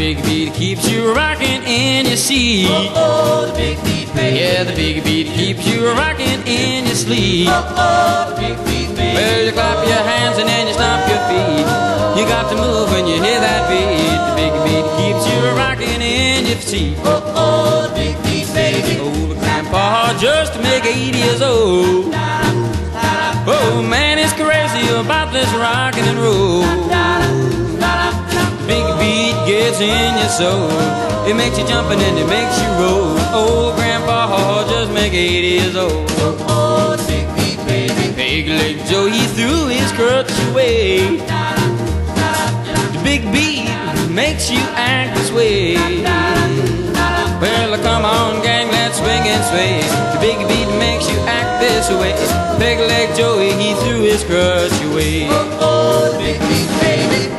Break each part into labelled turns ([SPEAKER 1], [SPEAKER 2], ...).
[SPEAKER 1] big beat keeps you rocking in your seat.
[SPEAKER 2] Oh, the big beat, baby.
[SPEAKER 1] Yeah, the big beat keeps you rocking in your sleep.
[SPEAKER 2] Oh, the big beat, baby.
[SPEAKER 1] Well, you clap your hands and then you stomp your feet. You got to move when you hear that beat. The big beat keeps you rocking in your seat.
[SPEAKER 2] Oh, the big beat, baby.
[SPEAKER 1] Old grandpa just make 80 years old. Oh, man, he's crazy about this rockin' and roll. Big beat gets in your soul. It makes you jump and then it makes you roll. Old grandpa just make 80 years old.
[SPEAKER 2] Oh, the big beat, baby.
[SPEAKER 1] Big leg Joe, he threw his crutch away. The big beat makes you act this way. Well, come on, gang, let's swing and sway. The big beat makes you act this way. Big leg Joey, he threw his crutch away.
[SPEAKER 2] Oh, the big beat, baby.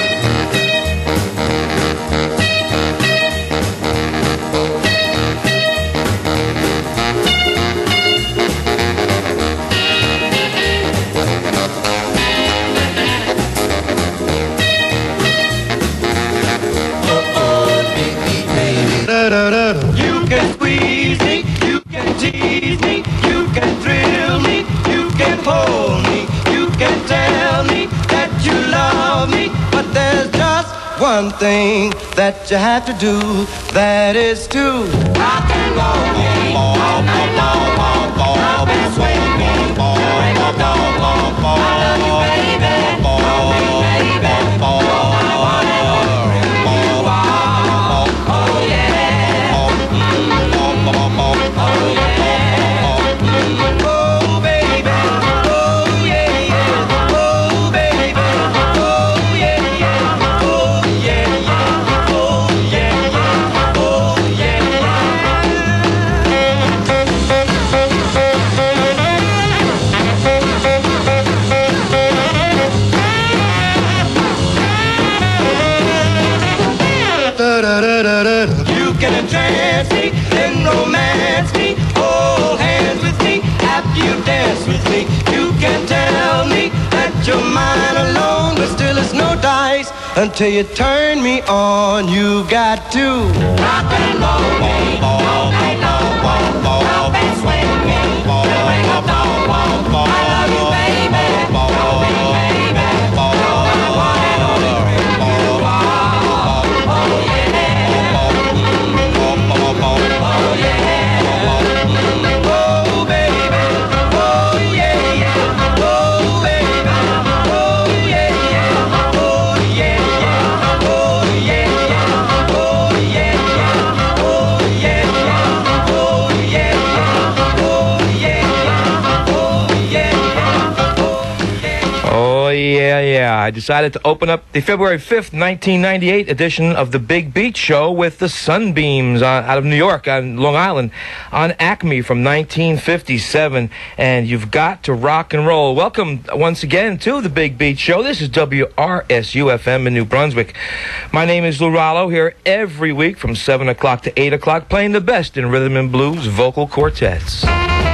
[SPEAKER 3] You can squeeze me, you can tease me, you can thrill me, you can hold me, you can tell me that you love me, but there's just one thing that you have to do, that is to rock and roll me all night long, rock and sway me, bring a dog, I love you, baby, love me, baby, I want everything you are, oh yeah. You can entrance me, then romance me, hold hands with me, after you dance with me. You can tell me that you're mine alone, but still it's no dice until you turn me on. You got to rock and roll me all night long, rock and sway me, bring a dog, I love you, baby, love me, baby, I want everything you are, oh yeah. Oh yeah, oh baby, oh yeah, yeah, oh baby, oh yeah, yeah, oh yeah, yeah, oh yeah, yeah, oh yeah, yeah, oh yeah, yeah, oh yeah, yeah, oh yeah, yeah,
[SPEAKER 4] Oh, yeah, yeah. I decided to open up the February 5th, 1998 edition of the Big Beat Show with the Sunbeams out of New York on Long Island on Acme from 1957. And you've got to rock and roll. Welcome once again to the Big Beat Show. This is WRSU-FM in New Brunswick. My name is Lou Rollo, here every week from 7 o'clock to 8 o'clock, playing the best in rhythm and blues vocal quartets.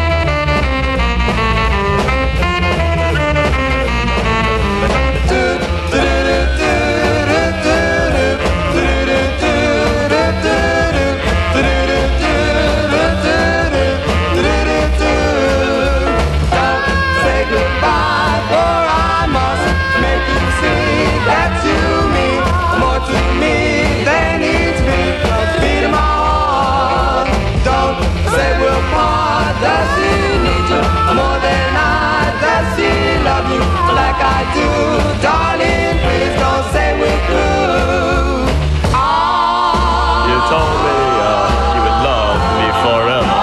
[SPEAKER 3] Darling, please don't say we're through.
[SPEAKER 5] You told me you would love me forever,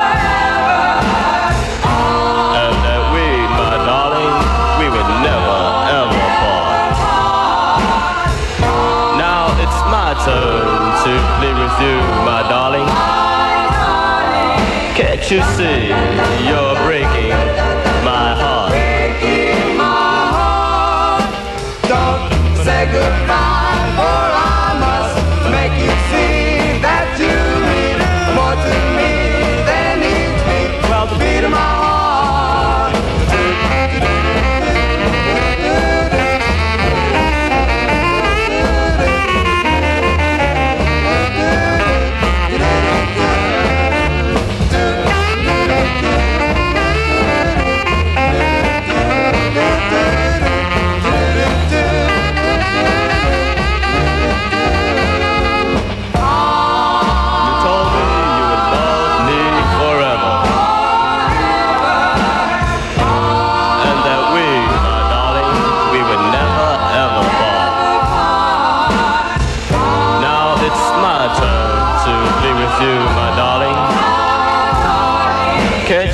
[SPEAKER 5] and that we, my darling, we would never ever part. Now it's my turn to play with you, my darling. Can't you see you're breaking my heart?
[SPEAKER 3] Say goodbye, or I must make you see that you mean more to me than needs me. Well, the beat of my heart.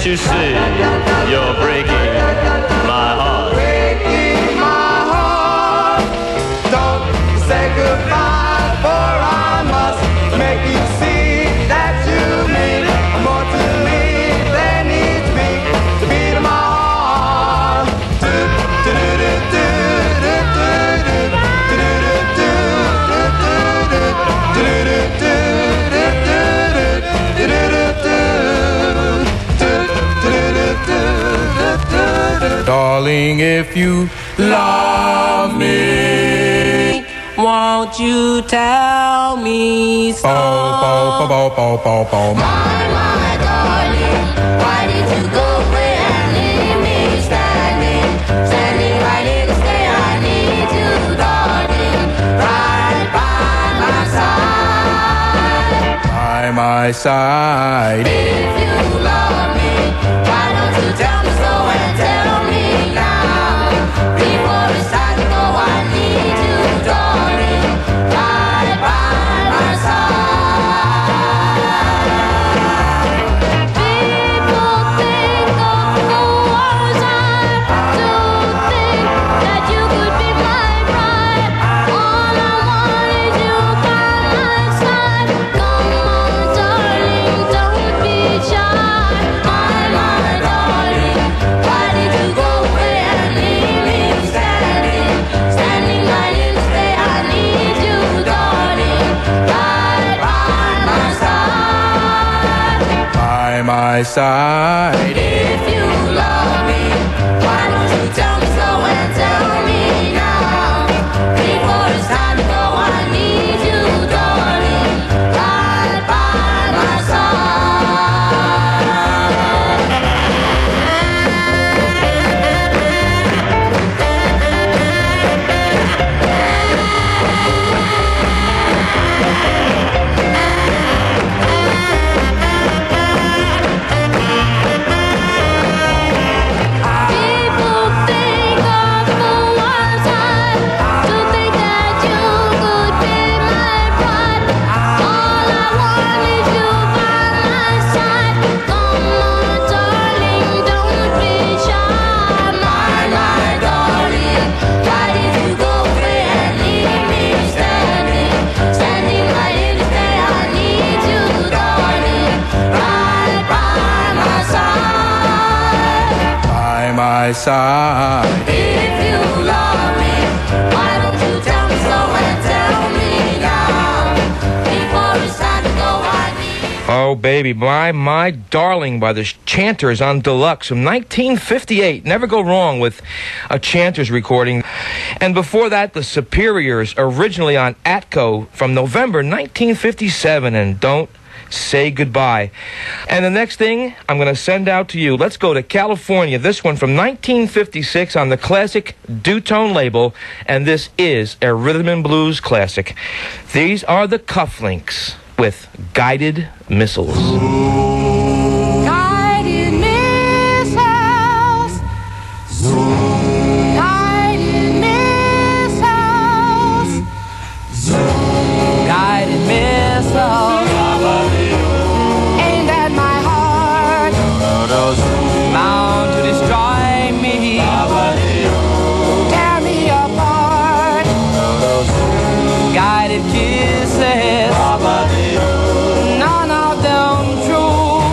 [SPEAKER 5] Can't you see you're breaking my heart?
[SPEAKER 3] Breaking my heart. Don't say goodbye, for I must make you see that you mean more to me than needs me to beat my heart. Darling, if you love me,
[SPEAKER 2] Won't you tell me so? My darling, why did you go away and leave me standing right here to stay? I need you, darling, right by my side.
[SPEAKER 3] by my side.
[SPEAKER 2] If you love me, why don't you tell me so and tell me now? Before it's time to go, I need you, darling, right by my side. People think of the words I do think that you could be my bride. All I want is you by my side. Come on, darling, don't be shy. My darling, why did you go away and leave me standing right here to stay? I need you, darling, right by my side.
[SPEAKER 3] By my side.
[SPEAKER 2] If you love me, why don't you tell me so and tell me now? Before it's time to go, I need you, darling, right by my People think of the words I do think that you could be my bride. All I want is you by my side. Come on, darling, don't be shy. My darling, why did you go away and leave me standing right here to stay? I need you, darling, right by my side.
[SPEAKER 3] By my side.
[SPEAKER 2] If you love me, why don't you tell me so and tell me now? Before it's time to go, I need.
[SPEAKER 4] Oh, baby, my darling by the Chanters on Deluxe from 1958. Never go wrong with a Chanters recording. And before that, the Superiors, originally on Atco from November 1957. And Don't Say Goodbye. And the next thing I'm going to send out to you, let's go to California. This one from 1956 on the classic Dutone label. And this is a rhythm and blues classic. These are the Cufflinks with Guided Missiles.
[SPEAKER 2] Guided missiles. Guided missiles. Guided missiles. Aimed at my heart. Bound to destroy me. Tear me apart. Guided kisses. None of them true.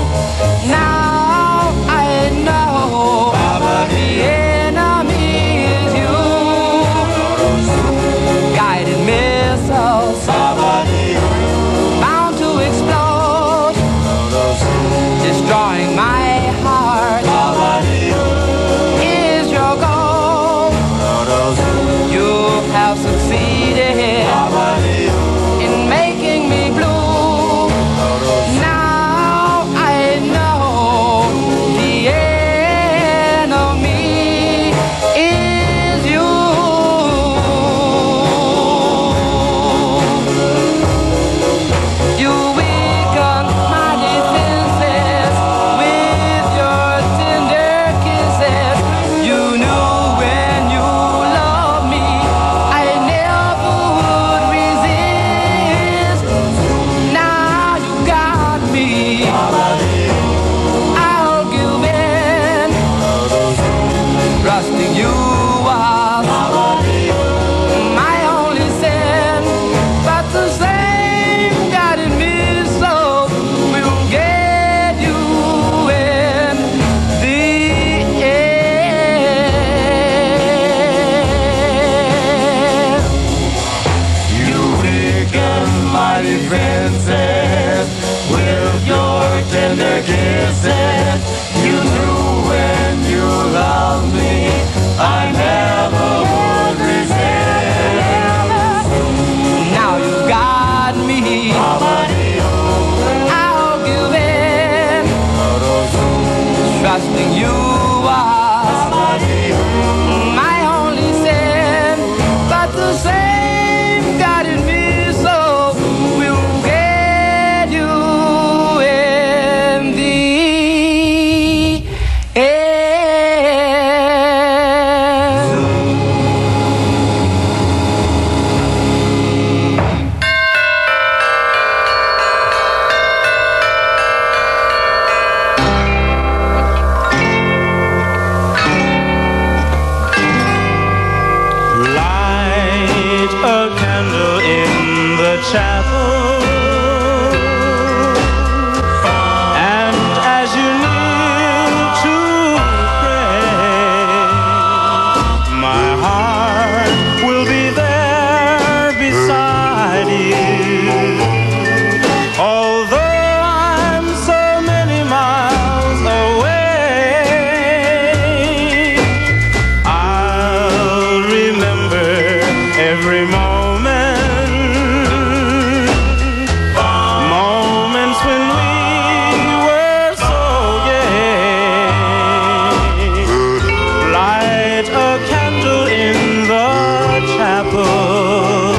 [SPEAKER 3] My heart will be there beside you. Although I'm so many miles away, I'll remember every moment, moments when we were so gay. Light a candle in the chapel,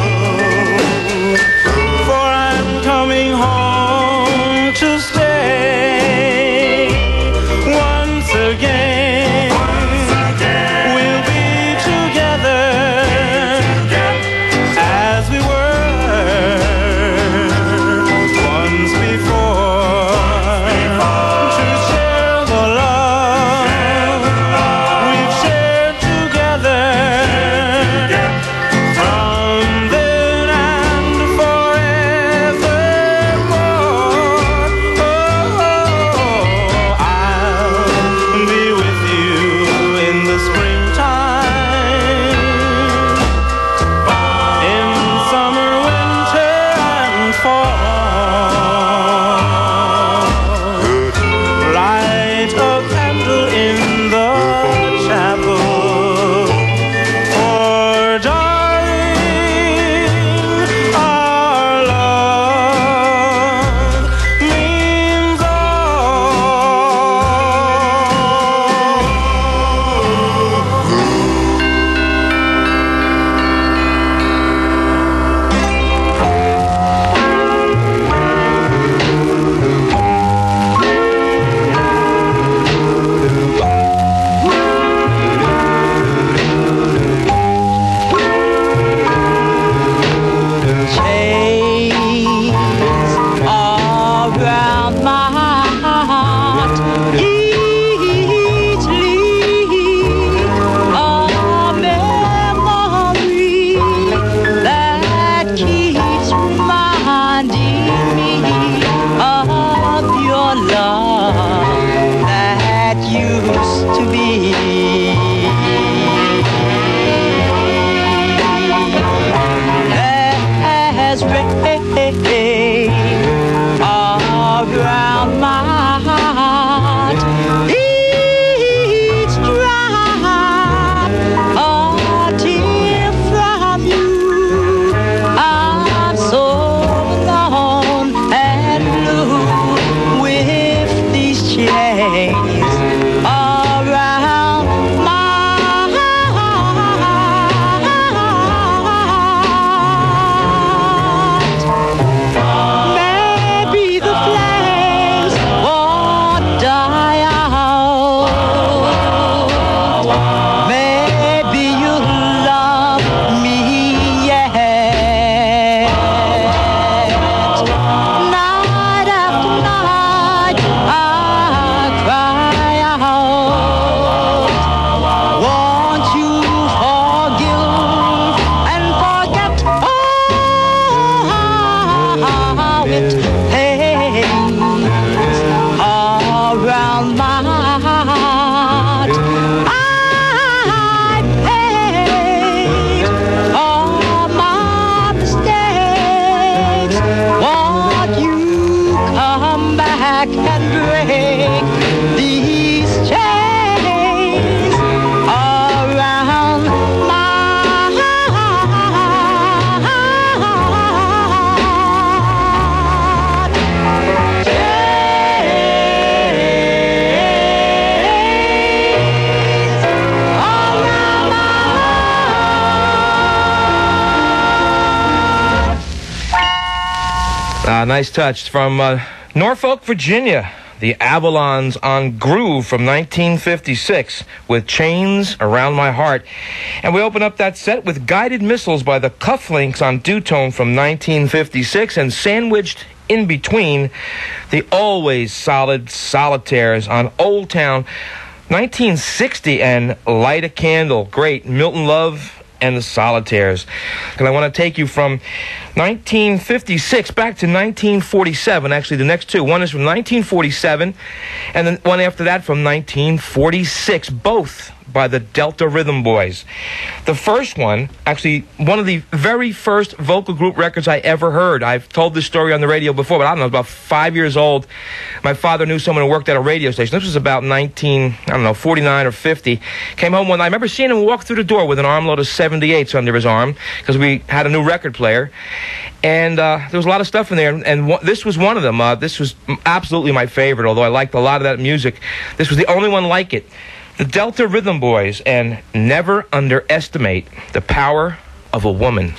[SPEAKER 3] for I'm coming home to stay. Once again, we'll be together as we were once before, to share the love we've shared together from then and forevermore. I'll be with you in the springtime, in summer, winter, and fall. Light a candle in the chapel, for darling, our love means
[SPEAKER 6] Chains around my heart, each leaf a memory that keeps reminding me of your love that used to be. As rain around my heart, each drop a tear from you. I'm so alone and blue with these chains around my heart. Maybe the flames won't die out. Maybe you'll love me yet. Night after night, I cry out. Won't you forgive and forget how it hangs around my heart? I paid all my mistakes. Won't you come back and break these chains around my heart? Chains around my heart.
[SPEAKER 4] Nice touch from Norfolk, Virginia. The Avalons on Groove from 1956 with Chains Around My Heart. And we open up that set with Guided Missiles by the Cufflinks on Dutone from 1956, and sandwiched in between, the always solid Solitaires on Old Town 1960 and Light a Candle. Great. Milton Love and the Solitaires. And I want to take you from 1956 back to 1947. Actually, the next two. One is from 1947, and then one after that from 1946. Both by the Delta Rhythm Boys. The first one, actually, one of the very first vocal group records I ever heard. I've told this story on the radio before, but I don't know, about 5 years old. My father knew someone who worked at a radio station. This was about 49 or 50. Came home one night. I remember seeing him walk through the door with an armload of 78s under his arm, because we had a new record player. And there was a lot of stuff in there, and this was one of them. This was absolutely my favorite, although I liked a lot of that music. This was the only one like it. The Delta Rhythm Boys, and Never Underestimate the Power of a Woman.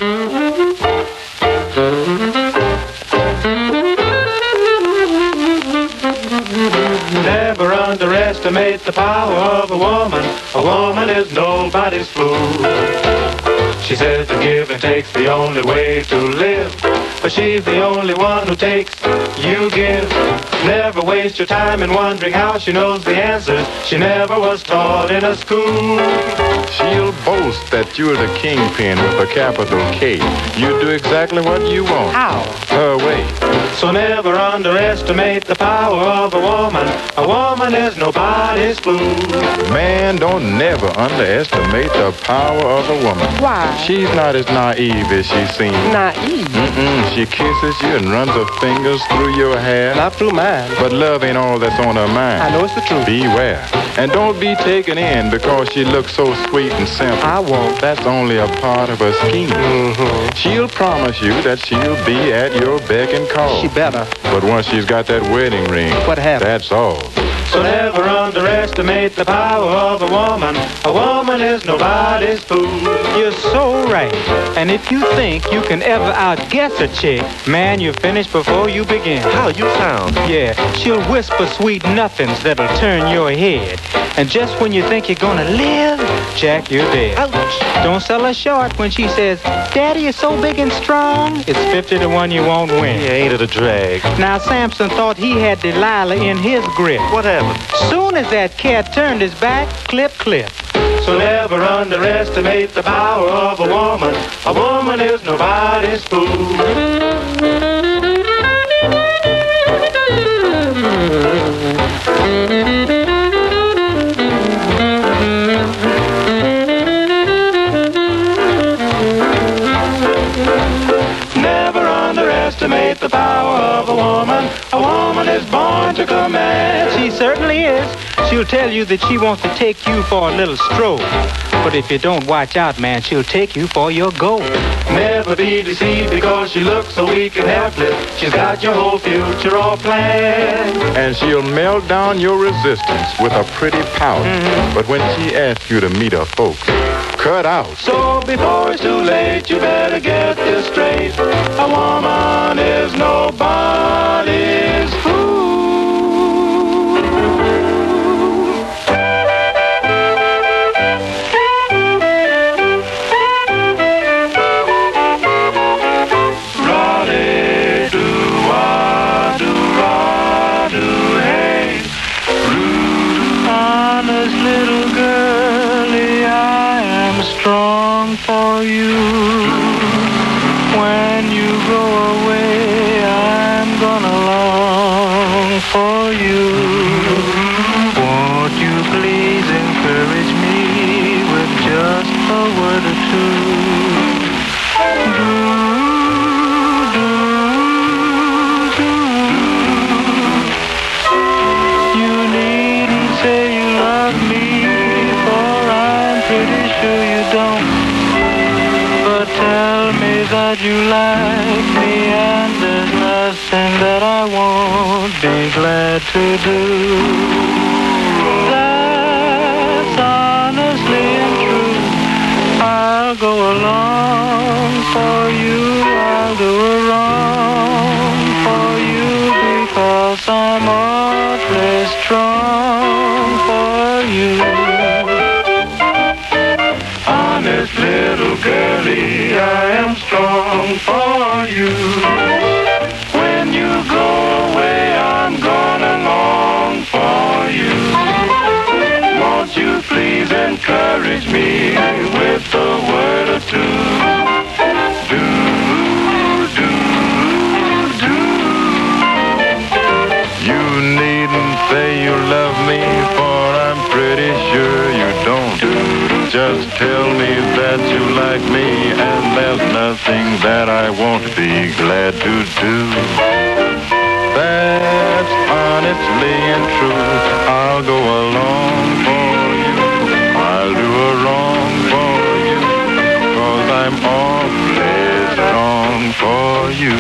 [SPEAKER 3] Never underestimate the power of a woman. A woman is nobody's fool. She says the give and take's the only way to live, but she's the only one who takes, you give. Never waste your time in wondering how she knows the answers. She never was taught in a school.
[SPEAKER 7] She'll boast that you're the kingpin with a capital K. You do exactly what you want.
[SPEAKER 3] How?
[SPEAKER 7] Her way.
[SPEAKER 3] So never underestimate the power of a woman. A woman is nobody's fool.
[SPEAKER 7] Man, don't never underestimate the power of a woman.
[SPEAKER 6] Why?
[SPEAKER 7] She's not as naive as she seems.
[SPEAKER 6] Naive.
[SPEAKER 7] She kisses you and runs her fingers through your hair.
[SPEAKER 3] Not through mine.
[SPEAKER 7] But love ain't all that's on her mind.
[SPEAKER 3] I know it's the truth.
[SPEAKER 7] Beware. And don't be taken in because she looks so sweet and simple.
[SPEAKER 3] I won't.
[SPEAKER 7] That's only a part of her scheme. She'll promise you that she'll be at your beck and call.
[SPEAKER 3] She better.
[SPEAKER 7] But once she's got that wedding ring,
[SPEAKER 3] What happened?
[SPEAKER 7] that's all.
[SPEAKER 3] So never underestimate the power of a woman. A woman is nobody's fool. You're so right. And if you think you can ever outguess a chick, man, you're finished before you begin.
[SPEAKER 5] How you sound?
[SPEAKER 3] Yeah, she'll whisper sweet nothings that'll turn your head. And just when you think you're gonna live, Jack, you're dead.
[SPEAKER 5] Ouch.
[SPEAKER 3] Don't sell her short when she says, Daddy is so big and strong. It's 50 to 1 you won't win.
[SPEAKER 5] Yeah, ain't it a drag?
[SPEAKER 3] Now, Samson thought he had Delilah in his grip.
[SPEAKER 5] What happened?
[SPEAKER 3] Soon as that cat turned his back, clip, clip. So never underestimate the power of a woman. A woman is nobody's fool. Never underestimate the power of a woman. A woman is born to command. She certainly is. She'll tell you that she wants to take you for a little stroll. But if you don't watch out, man, she'll take you for your goal. Never be deceived because she looks so weak and helpless. She's got your whole future all planned.
[SPEAKER 7] And she'll melt down your resistance with a pretty pout. But when she asks you to meet her folks, cut out.
[SPEAKER 3] So before it's too late, you better get this straight. A woman is nobody's fool. Honest little girlie, I am strong for you. When you go away, I'm gonna long for you. Won't you please encourage me with just a word or two? You needn't say you love me, for I'm pretty sure you don't. But tell me that you like me, and there's nothing that I won't be glad to do. That's honestly and true. I'll go along for you. I'll do a wrong for you because I'm awfully strong for you. Honest little girlie, I am strong for you. When you go away, I'm gonna long for you. Won't you please encourage me with a word or two? Do, do, do.
[SPEAKER 7] You needn't say you love me, for I'm pretty sure you don't. Just tell me that you like me, and there's nothing that I won't be glad to do. That's honestly and true. I'll go along for you. I'll do a wrong for you, 'cause I'm awfully strong for you.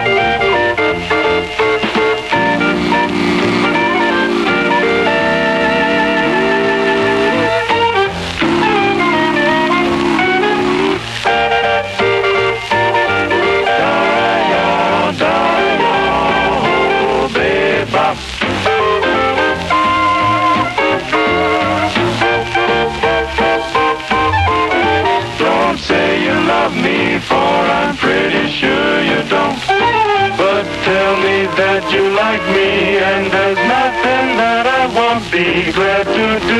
[SPEAKER 7] Don't say you love me, for I'm pretty sure you don't. But tell me that you like me, and there's nothing that I won't be glad to do.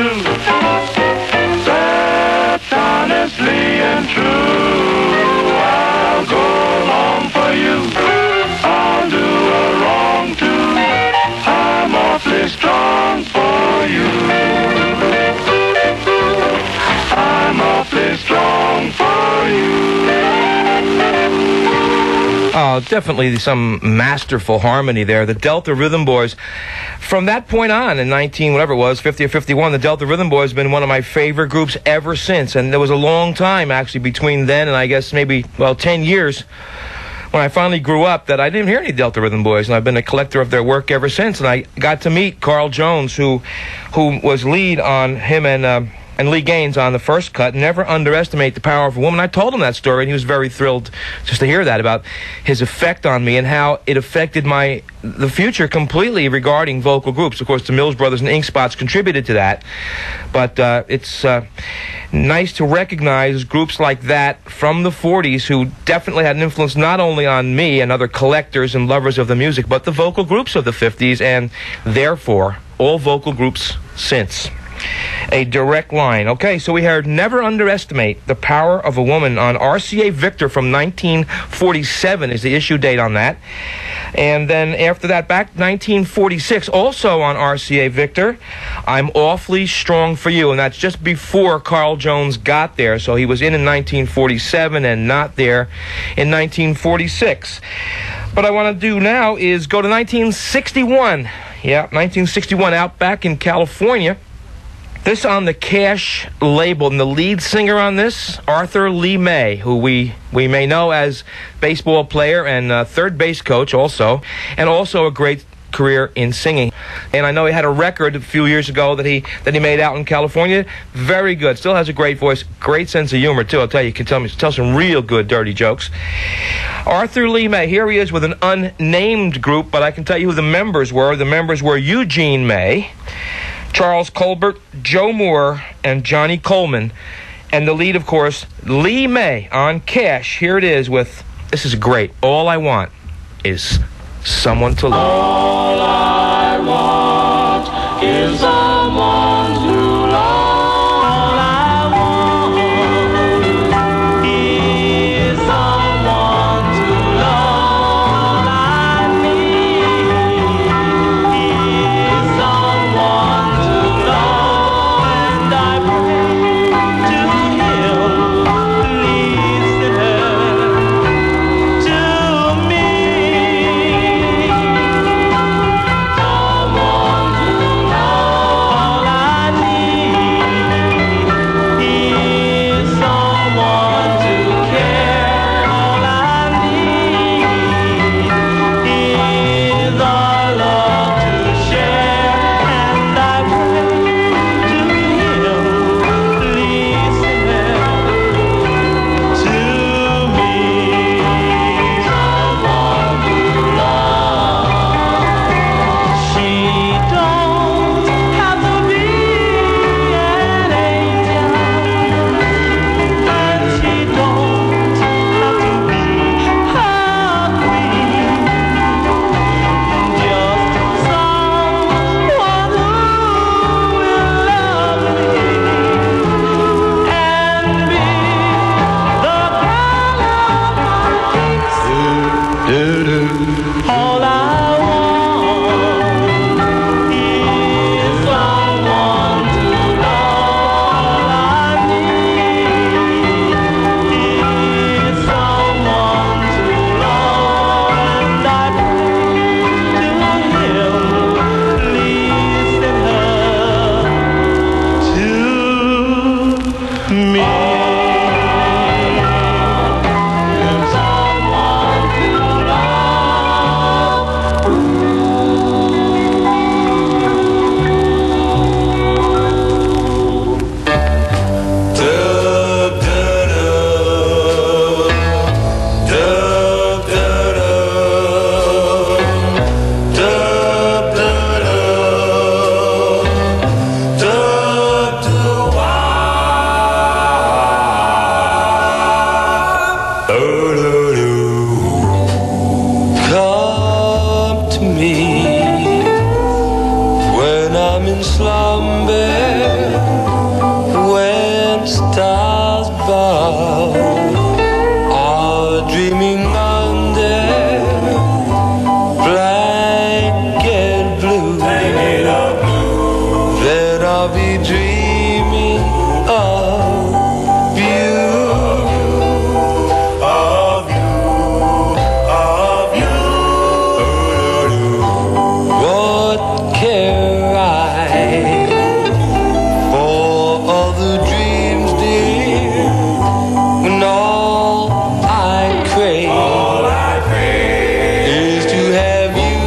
[SPEAKER 7] That's honestly and true. I'll go along for you. I'll do a wrong too. I'm awfully strong for you. I'm awfully strong for you.
[SPEAKER 4] Oh, definitely some masterful harmony there. The Delta Rhythm Boys. From that point on, in 50 or 51, the Delta Rhythm Boys have been one of my favorite groups ever since. And there was a long time, actually, between then and I guess maybe, 10 years, when I finally grew up, that I didn't hear any Delta Rhythm Boys, and I've been a collector of their work ever since. And I got to meet Carl Jones, who was lead on him and Lee Gaines on the first cut. Never underestimate the power of a woman. I told him that story, and he was very thrilled just to hear that, about his effect on me and how it affected the future completely regarding vocal groups. Of course, the Mills Brothers and Ink Spots contributed to that, but it's nice to recognize groups like that from the 40s who definitely had an influence not only on me and other collectors and lovers of the music, but the vocal groups of the 50s, and therefore all vocal groups since. A direct line. Okay, so we heard Never Underestimate the Power of a Woman on RCA Victor from 1947 is the issue date on that. And then after that, back 1946, also on RCA Victor, I'm Awfully Strong for You. And that's just before Carl Jones got there. So he was in 1947 and not there in 1946. What I want to do now is go to 1961. Yeah, 1961, out back in California. This on the Cash label, and the lead singer on this, Arthur Lee May, who we may know as baseball player and third base coach also, and also a great career in singing. And I know he had a record a few years ago that he made out in California. Very good. Still has a great voice, great sense of humor too. I'll tell you, he can tell some real good dirty jokes. Arthur Lee May, here he is with an unnamed group, but I can tell you who the members were. The members were Eugene May, Charles Colbert, Joe Moore, and Johnny Coleman. And the lead, of course, Lee May on Cash. Here it is with, this is great, All I Want Is Someone to Love.
[SPEAKER 3] All I want is someone to love. All I want is someone to love. All I need is someone to love. And I pray to Him, please send her to me. Someone to love. above are dreaming under blanket blue. Then I'll be dreaming of you. What care I for all the dreams, dear, when all I crave is to have you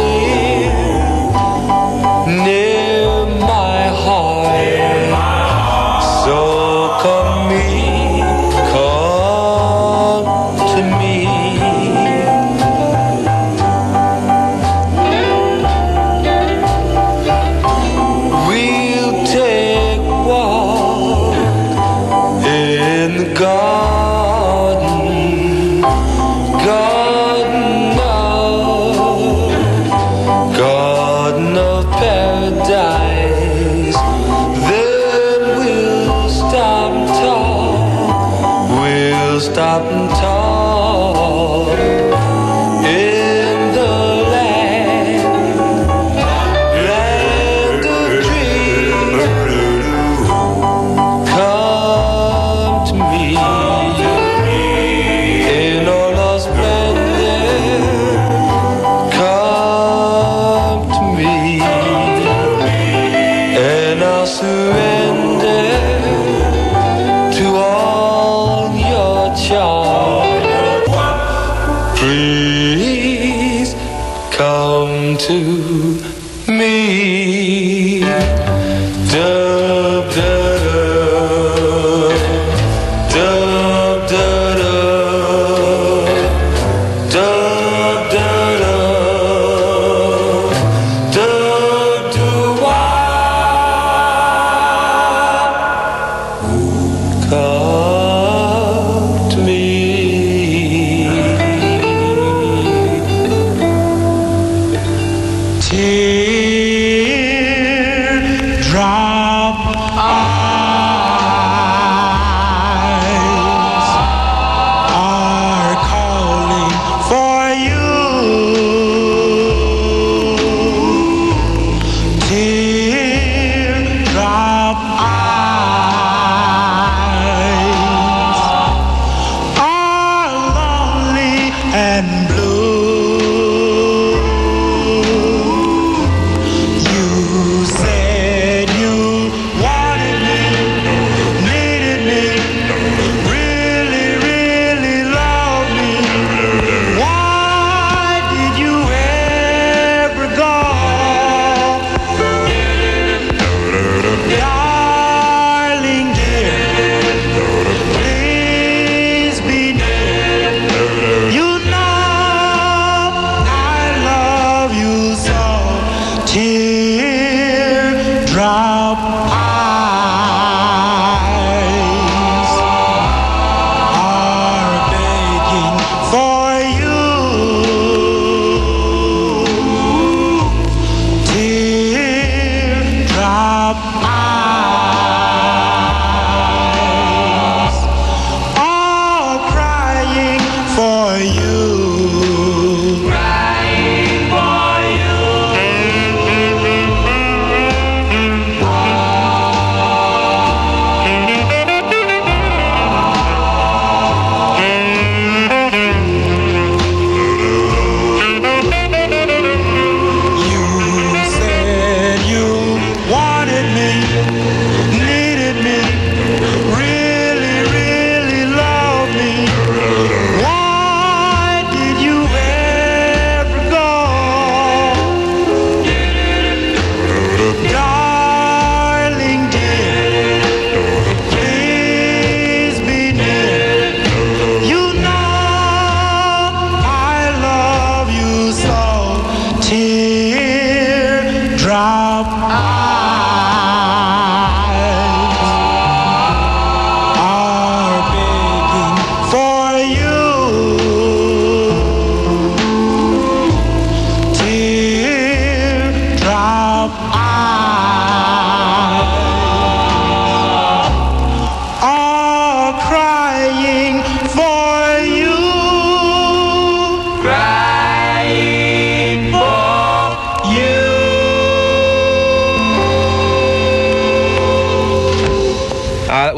[SPEAKER 3] near my heart. So come to me. We'll take a walk in the garden of paradise. Then we'll stop and talk. We'll stop and talk in the land of dreams. Come to me in all our splendor. Come to me, and I'll surrender to all your charms. Please come to me. Dub, dub, dub, dub, dub, dub, dub, dub, come to me.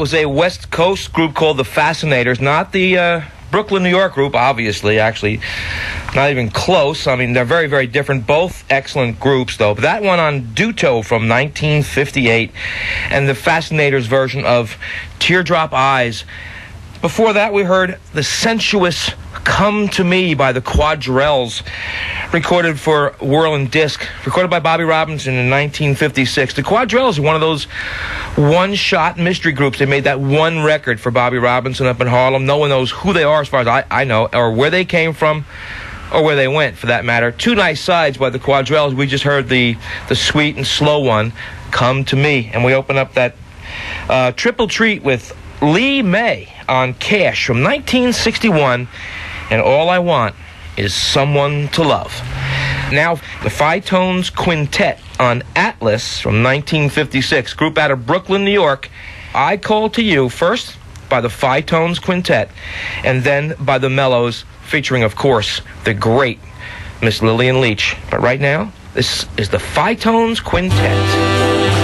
[SPEAKER 4] was a West Coast group called the Fascinators, not the Brooklyn, New York group, obviously, actually. Not even close. I mean, they're very, very different. Both excellent groups, though. But that one on Duto from 1958, and the Fascinators version of Teardrop Eyes. Before that, we heard the sensuous Come to Me by the Quadrelles, recorded for Whirling Disc, recorded by Bobby Robinson in 1956. The Quadrelles are one of those one-shot mystery groups. They made that one record for Bobby Robinson up in Harlem. No one knows who they are as far as I know, or where they came from, or where they went, for that matter. Two Nice Sides by the Quadrelles. We just heard the sweet and slow one, Come to Me. And we open up that triple treat with Lee May on Cash from 1961, and All I Want is Someone to Love. Now, the Phi-Tones Quintet on Atlas from 1956, group out of Brooklyn, New York. I Call to You, first by the Phi-Tones Quintet, and then by the Mellows, featuring, of course, the great Miss Lillian Leach. But right now, this is the Phi-Tones Quintet.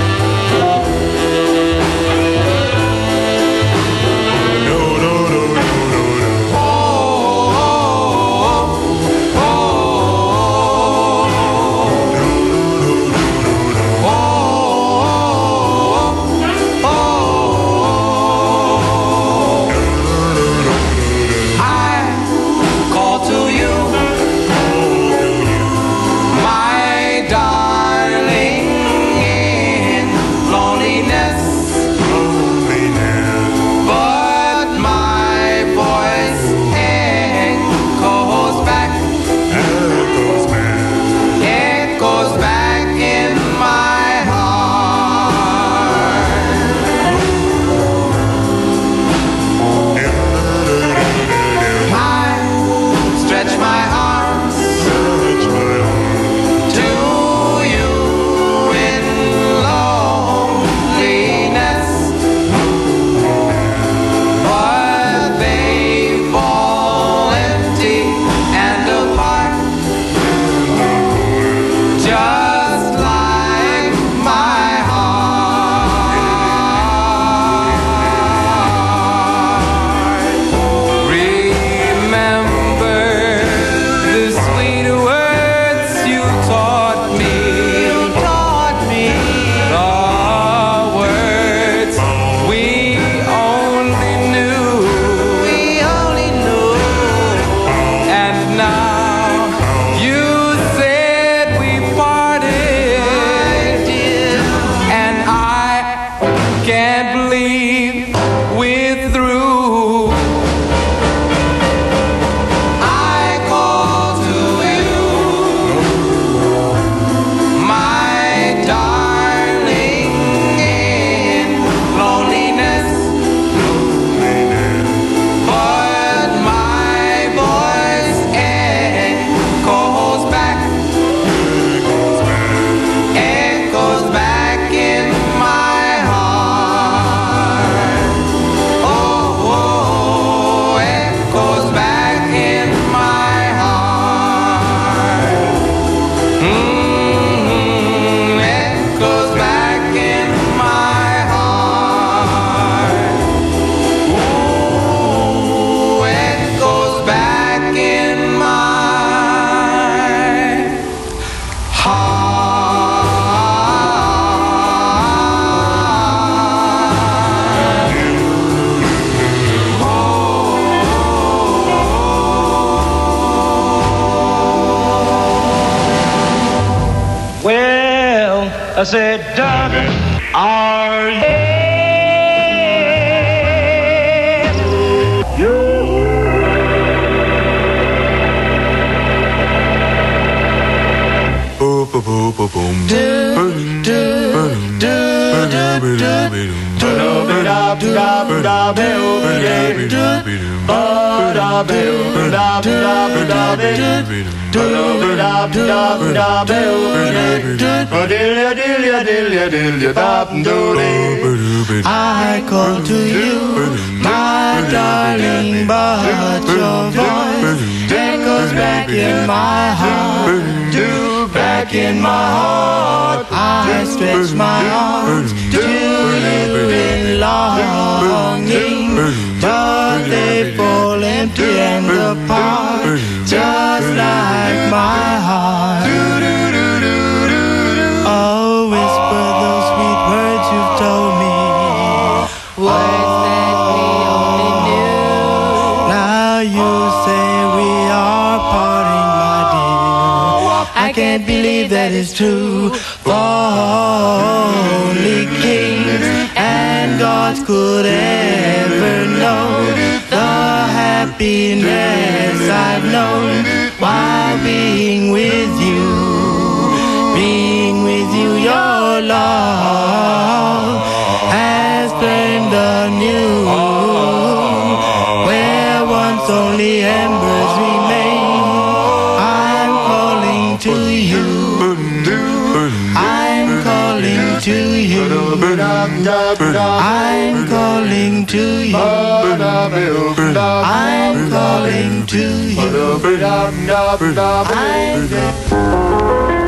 [SPEAKER 3] I said, darling, are
[SPEAKER 6] I call to you, my darling, but your voice echoes back in my heart, back back in my heart. I stretch my arms to you in longing, but they fall empty and apart, just like my heart. Oh, whisper those sweet words you've told me, words that we only knew. Now you say we are parting, my dear. I can't believe that it's true. For only kings and gods could ever know the happiness I've known while being with you. Being with you, your love has flamed anew. Where once only embers remain, I'm calling to you. I'm calling to you. I'm calling to you. I'm calling to you.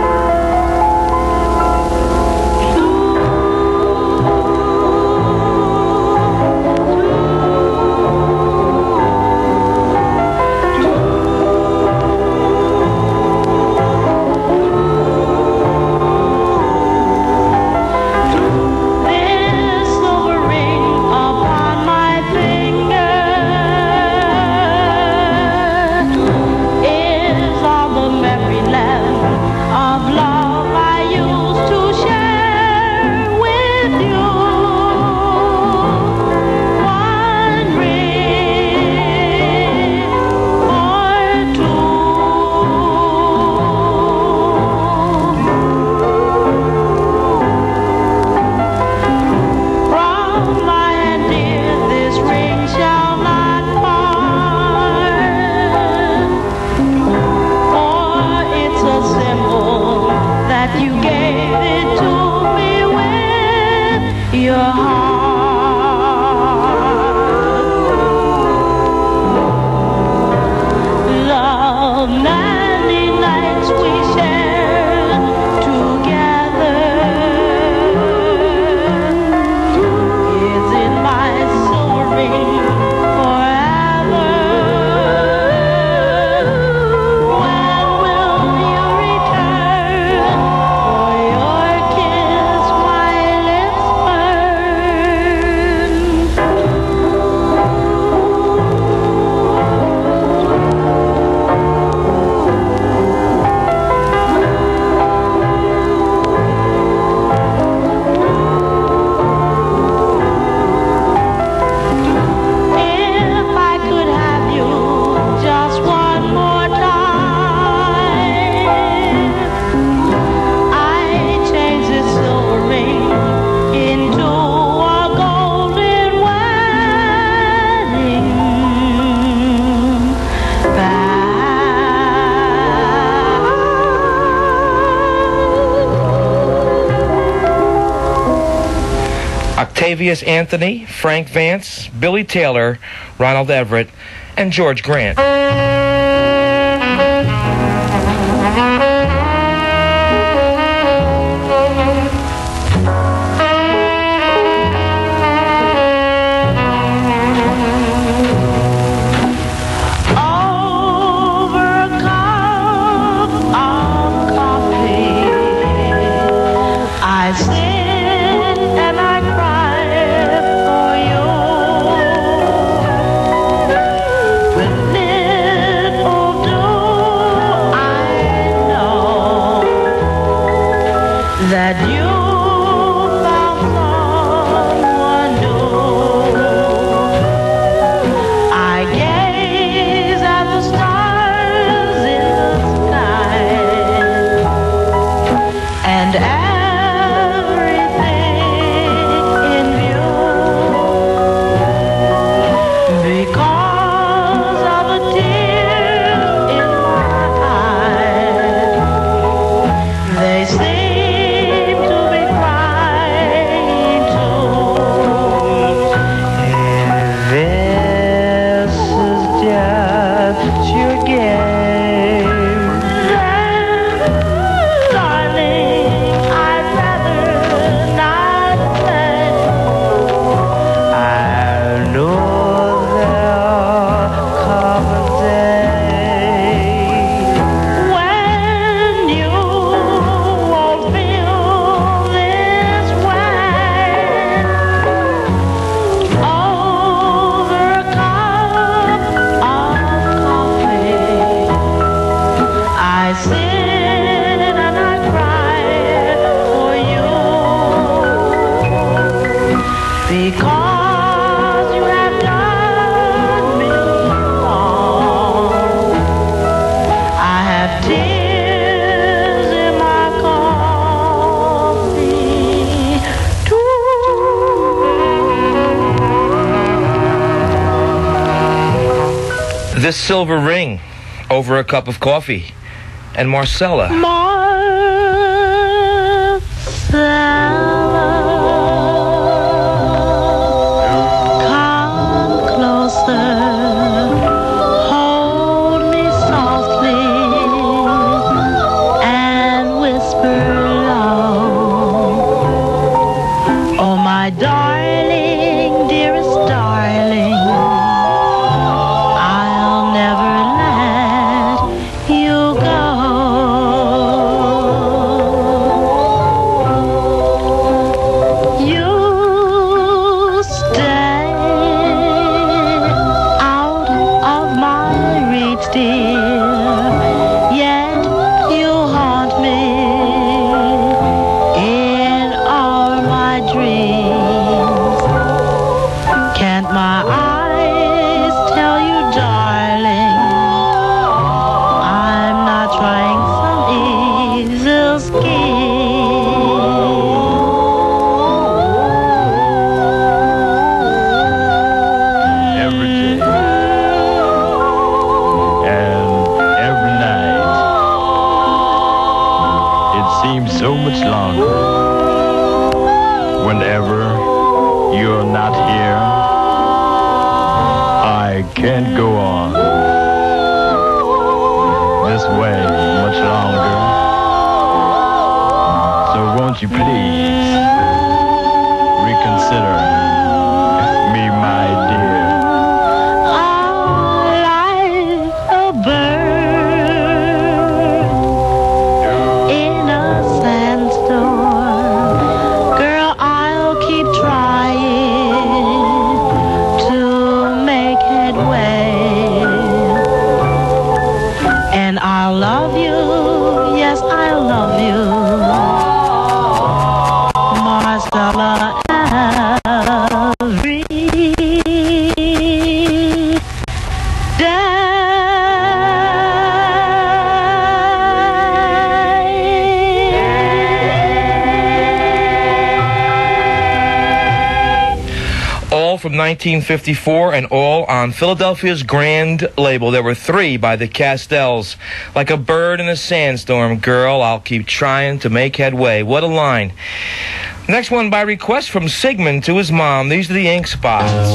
[SPEAKER 4] Octavius Anthony, Frank Vance, Billy Taylor, Ronald Everett, and George Grant. This Silver Ring, Over a Cup of Coffee, and Marcella.
[SPEAKER 2] Come closer, hold me softly, and whisper low. Oh, my darling, dearest darling, I'll never let you go. You stay out of my reach, dear, yet you haunt me in all my dreams. Can't my eyes tell you, darling, I'm not trying some evil
[SPEAKER 5] Every day and every night, it seems so much longer whenever you're not here. I can't go on this way much longer. So won't you please reconsider me, my dear?
[SPEAKER 2] like a bird in a sandstorm. Girl, I'll keep trying to make headway. And I'll love you, yes, I'll love you, Marcella, every
[SPEAKER 4] All from 1954 and all on Philadelphia's Grand label. There were 3 by the Castells. Like a bird in a sandstorm, girl, I'll keep trying to make headway. What a line. Next one by request from Sigmund to his mom. These are the Ink Spots.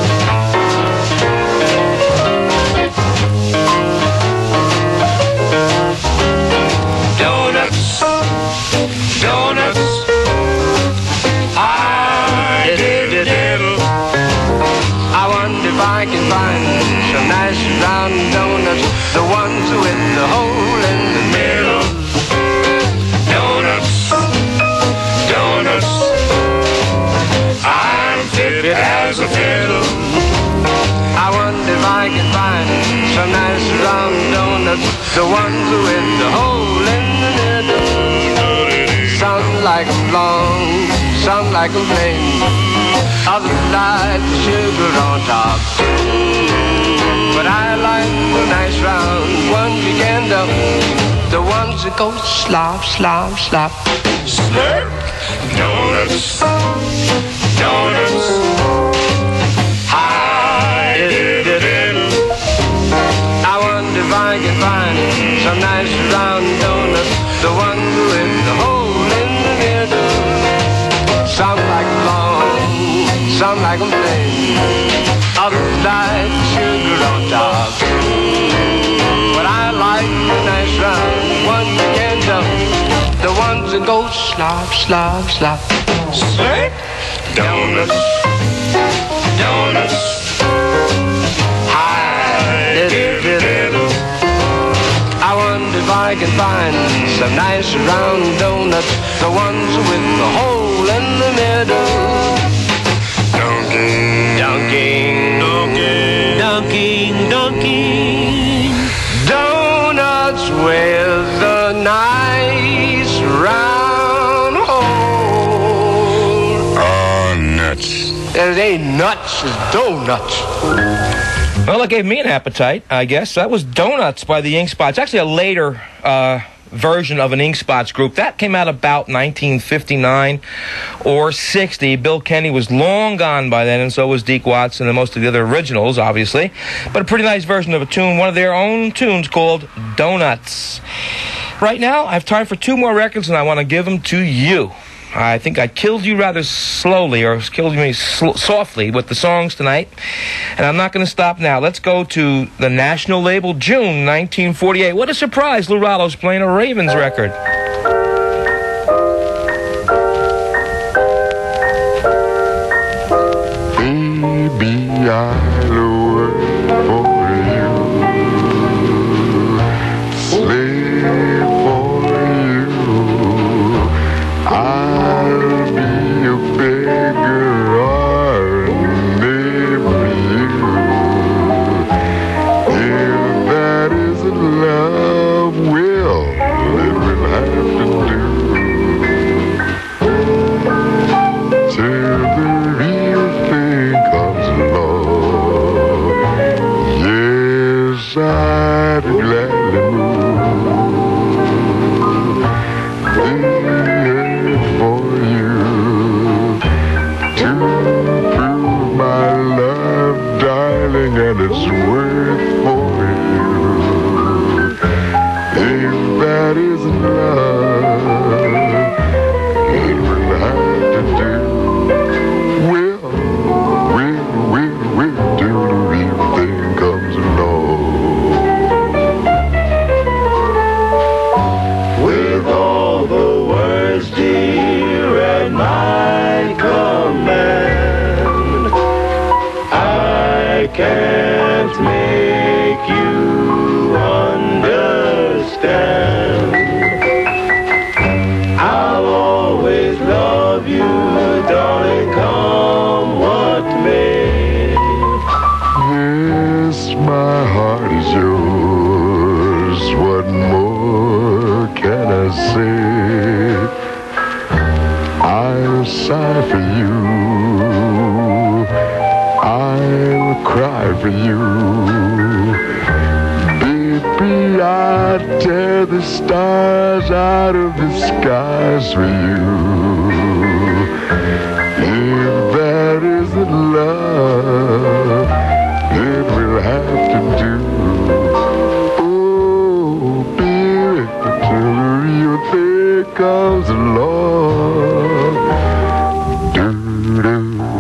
[SPEAKER 3] Donuts, donuts. I did a diddle. I wonder if I can find some nice round donuts, the ones with the hole in the middle. Donuts, donuts. I'm fit as a fiddle. I wonder if I can find some nice round donuts, the ones with the hole in the middle. Some like 'em long, some like 'em plain, others like the sugar on top. But I like the nice round ones you can dump, the ones that go slop, slop, slop. Slurp, donuts, donuts. Hi, diddle. I wonder if I can find some nice round donuts, the ones with the hole in the middle. Some like 'em long, some like 'em plain, others like sugar on top. But I like the nice round ones you can dump, the ones that go slop, slop, slop. Slurp, donuts, donuts. Hi, diddle. I wonder if I can find some nice round donuts, the ones with the hole in the middle. Dunking, dunking, dunking, dunking, dunking. Donuts with a nice round hole.
[SPEAKER 5] Oh, nuts.
[SPEAKER 3] It ain't nuts, it's donuts.
[SPEAKER 4] Well, it gave me an appetite, I guess. That was Donuts by the Ink Spots. Actually, a later version of an Ink Spots group. That came out about 1959 or 60. Bill Kenny was long gone by then, and so was Deke Watson and most of the other originals, obviously. But a pretty nice version of a tune, one of their own tunes called Donuts. Right now, I have time for 2 more records, and I want to give them to you. I think I killed you rather slowly, or killed me softly with the songs tonight. And I'm not going to stop now. Let's go to the national label, June 1948. What a surprise, Lou Rollo's playing a Ravens record.
[SPEAKER 7] Baby, I'll work for you, slave for you. I'll be a beggar or a slave for you. If that isn't love, well, it will have to do. Till the real thing comes along, yes, I'd gladly move for you to prove my love, darling, and it's worth for you. If that isn't love, it will have to do. Will till the real thing comes along. With all the words, dear, at my command, I can't make you understand. I'll always love you, darling, come what may. Yes, my heart is yours. What more can I say? I'll sigh for you, I'll cry for you. Baby, I'd tear the stars out of the skies for you. If that isn't love, it will have to do. Oh, baby, till the real thing comes along. Do-do.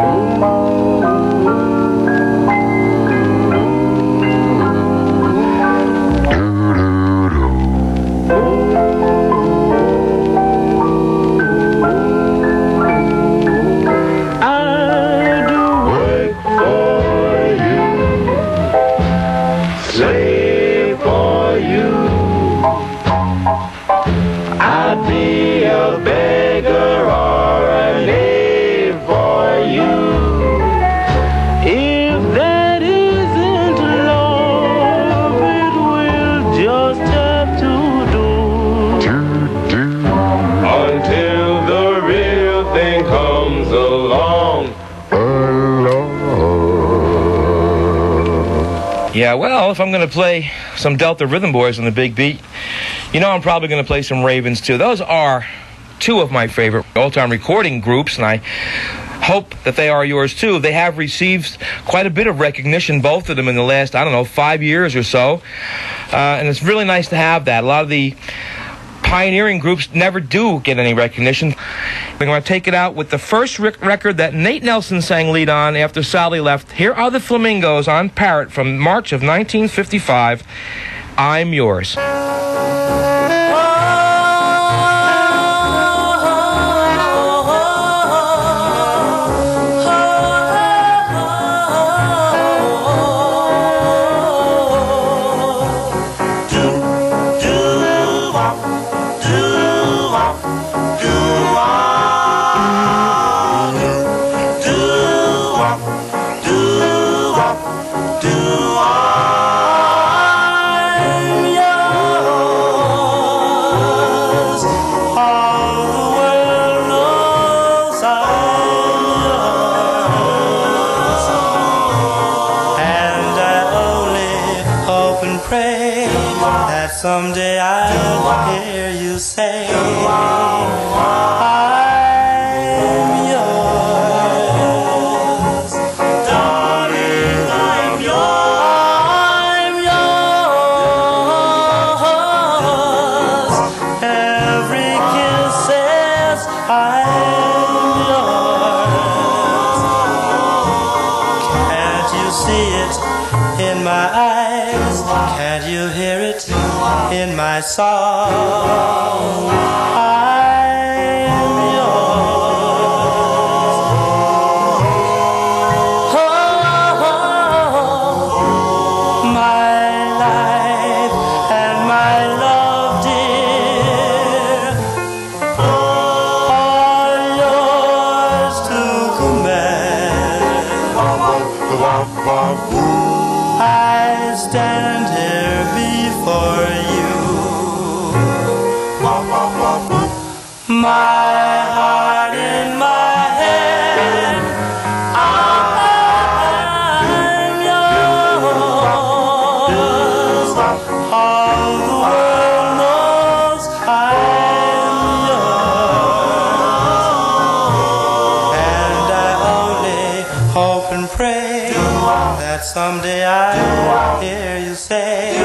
[SPEAKER 4] Yeah, well, if I'm going to play some Delta Rhythm Boys on the Big Beat, you know I'm probably going to play some Ravens, too. Those are 2 of my favorite all-time recording groups, and I hope that they are yours, too. They have received quite a bit of recognition, both of them, in the last, 5 years or so. And it's really nice to have that. A lot of the pioneering groups never do get any recognition. We're going to take it out with the first record that Nate Nelson sang lead on after Sally left. Here are the Flamingos on Parrot from March of 1955. I'm Yours.
[SPEAKER 6] someday I'll hear you say, I'm yours. Darling, I'm yours. Every kiss says I'm yours. Can't you see it in my eyes? Can't you hear it in my song? I'm yours. Oh, my life and my love, dear, are yours to command. I stand here before you, my heart in my hand. I'm yours. All the world knows I'm yours. And I only hope and pray that someday I'll hear you say,